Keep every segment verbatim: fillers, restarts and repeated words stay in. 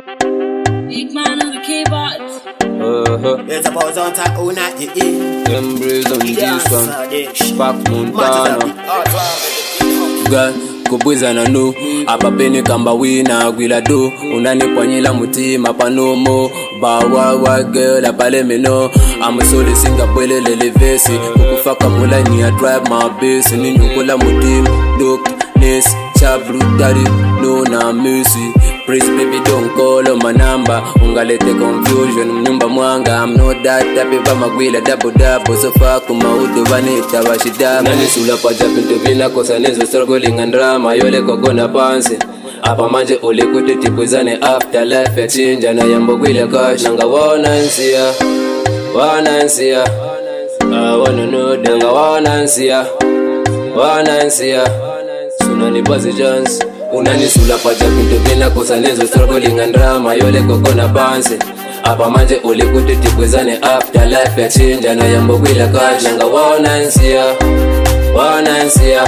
Big man on the keyboard. Uh-huh. It's about on time, oh, not the end. Embrace on this one. Pac Montana. Girl, kubwiza na nu apapeni kamba wina gwila do unanipwanyila mutima panomo bawawa girl apale mino amusole singa pwele lele vesi kukufaka mula ni a drive my base ninyukula mutima look ness chabru daddy no na mercy please baby don't call on my number ungalete confusion nyumba mwanga I'm not that type of magwila double double so fuck maudo vanita bashida nani sula pa japinto vina kosa nezo struggling and drama yole kogona pansi apa manje ulikuti tipuzane after life ya chinja na yambo gwila cash nanga wana nsia wana nsia I wanna know nanga wana nsia wana nsia sunani bazi jans unani sula pa japinto vina kosa nezo struggling and drama yole kogona pansi apa manje ulikuti tipuzane after life ya chinja na yambo gwila cash nanga wana nsia wana nsia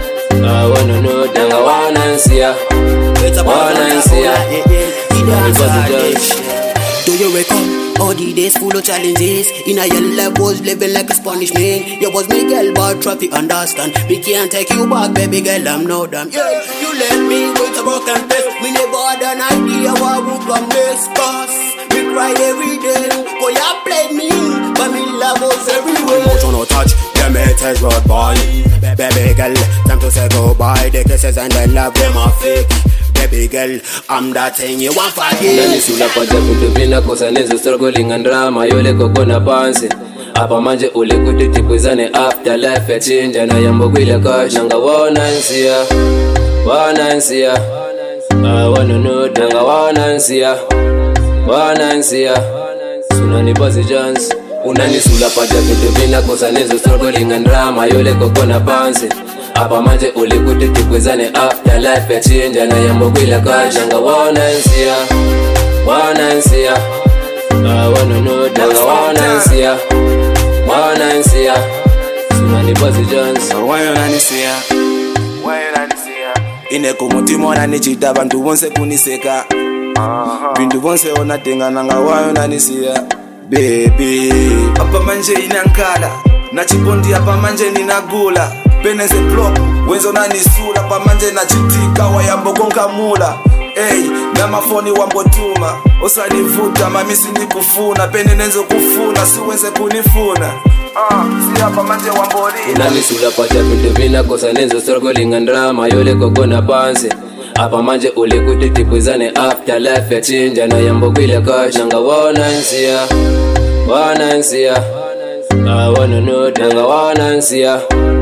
I wanna know nanga wana nsia wana nsia sunani bazi jans. Do you recall all the days full of challenges? In a your life was living like a Spanish man. You was Miguel, but traffic understand. We can't take you back, baby girl, I'm no damn. Yeah, you left me with a broken face. We never had an idea what would come next. Cause we cried every day. Boy, you played me, but me love was everywhere. Emotion no touch, yeah, me test road boy. Baby girl, time to say goodbye. The kisses and the love, them are fake. Baby girl, I'm that thing you want for you. Nani sula pa japutu vina kosa nezo struggling and drama yole kogona pansi apa manje ulikuti tipuzane after life ya chinja na yambo gwila cash nanga wana nsia wana nsia I wanna know nanga wana nsia wana nsia sunani bazi jans unani sula pa japutu vina kosa nezo struggling and drama yole kogona pansi apa manje ulikuti tipuzane after life ya chinja na yambo gwila cash nanga wana nsia wana nsia I wanna know nanga wana nsia wana nsia sunani bazi jans wayo nanisia wayo nanisia ineko mutima wananichita bantu bonse kuniseka bintu bonse onatenga nanga wayo nanisia baby apa manje inankala na chipondi apa manje ninagula peneze block wenzo nanisula pa manje na chitika wayambo konka mula hey na mafoni wambotuma osanivuta mamisi nikufuna pene nenzo kufuna siwenze kunifuna ah si hapa manje wambori unani sula pa japinto vina kosa nenzo struggling and drama yole kogona pansi apa manje ulikuti tipuzane after life ya chinja na yambo gwila cash nanga wana nsia wana nsia I wanna know nanga wana nsia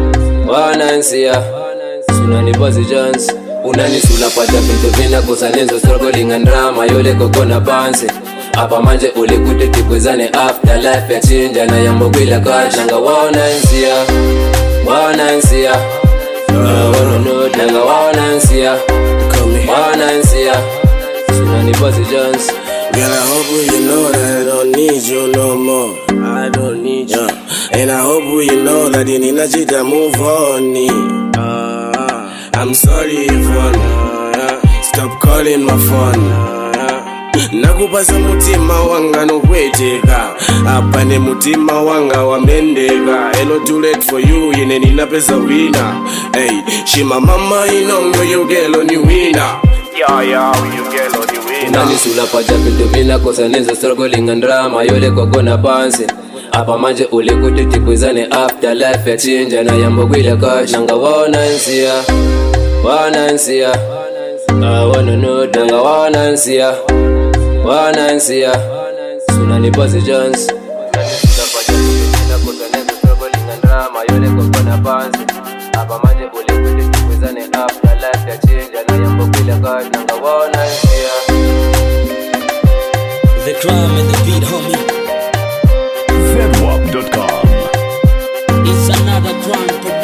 wana nsia sunani bazi jans unani sula pa japinto vina kosa nenzo struggling and drama yole kogona pansi apa manje ulikuti tipuzane after life ya chinja na yambo gwila cash nanga wana nsia wana nsia I wanna know nanga wana nsia wana nsia sunani bazi jans. Girl, I hope you know that I don't need you no more. I don't need you. And I hope you know that you need to move on. Uh, I'm sorry, Yvonne. Uh, stop calling my phone. Nakupasa mutima wanga no kweteka apane mutima wanga wamendeka elo too late for you yene nina pesa wina hey shima mama inongo yugelo ni wina ya ya yugelo ni wina nani sula pa japinto vina kosa nezo struggling and drama yole kogona pansi apa manje ulikuti tipuzane after life ya chinja na yambo gwila cash nanga wana nsia wana nsia I wanna know nanga wana nsia wana nsia sunani bazi jans nani sula pa japinto vina kosa nezo struggling and drama yole kogona pansi apa manje ulikuti tipuzane after life ya chinja na yambo gwila cash nanga wana nsia. The crime and the beat, homie. zedwap dot com It's another crime.